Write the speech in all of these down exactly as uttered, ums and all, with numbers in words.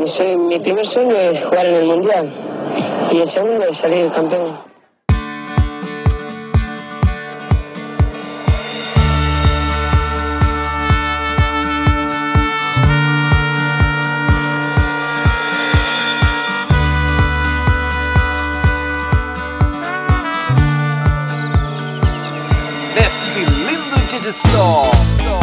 mi, sueño, mi primer sueño es jugar en el Mundial y el segundo es salir campeón. Desce lindo de sol.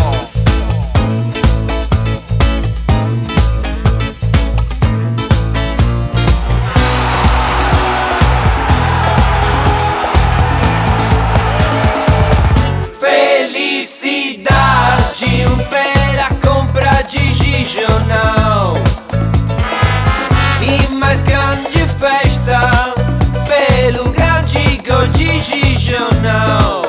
Felicidade, um pela compra digital e mais grande festa pelo grande gol digital,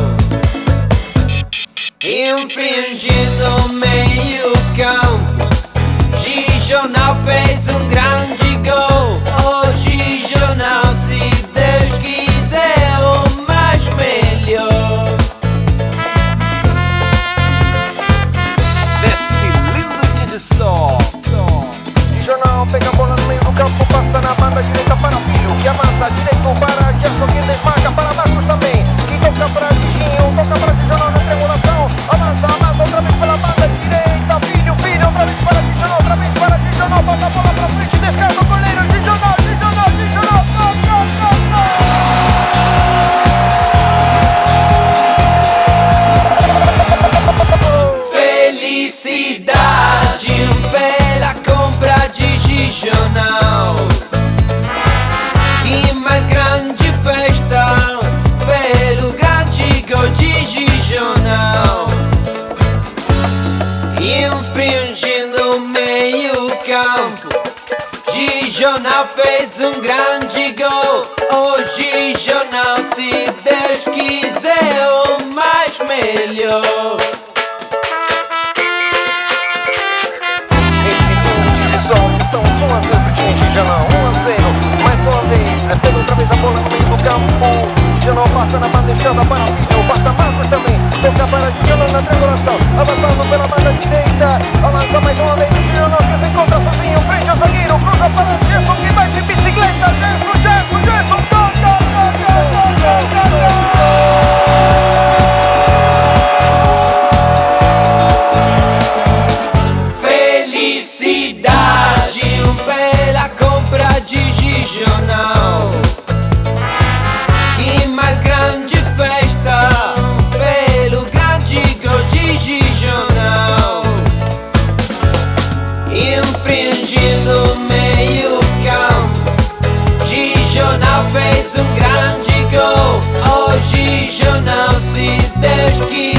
infringindo meio campo. Gijonal fez um grande gol. Hoje Gijonal, se Deus quiser, o mais melhor. Gijonal pega a bola no meio do campo, passa na banda direita para Filho, que avança direito para Gerson, que desmarca para Marcos também, que toca para Giginho, toca para Gijonal na triangulação, avança, avança outra vez pela banda direita, Filho, Filho, outra vez para Gijonal, outra vez para Gijonal, passa a bola para frente, descarga o goleiro, Gijonal, Gijonal, Gijonal, gol, gol, gol, gol! Felicidade, pela compra digital e mais grande festa pelo grande gol digital, infringindo o meio campo. Gijonal fez um grande gol. Hoje Gijonal, se Deus quiser, o mais melhor. Então, um a zero pro time Gijonal, um a zero, mais uma vez, recebe outra vez a bola no meio do campo. Gijonal passa na banda esquerda para o Filho, passa Marcos também, toca para Gijonal na triangulação, avançando pela banda direita, avança mais uma vez o Gijonal, que se encontra sozinho, frente ao zagueiro, cruza para Gerson, que vai de bicicleta, Gerson, Gerson, Gerson, gol, gol, gol, gol, gol, gol, gol, Felicidade, pela compra digital e mais grande festa pelo grande gol digital, infringindo o meio campo. Gijonal fez um grande gol. Hoje Gijonal, se Deus quiser.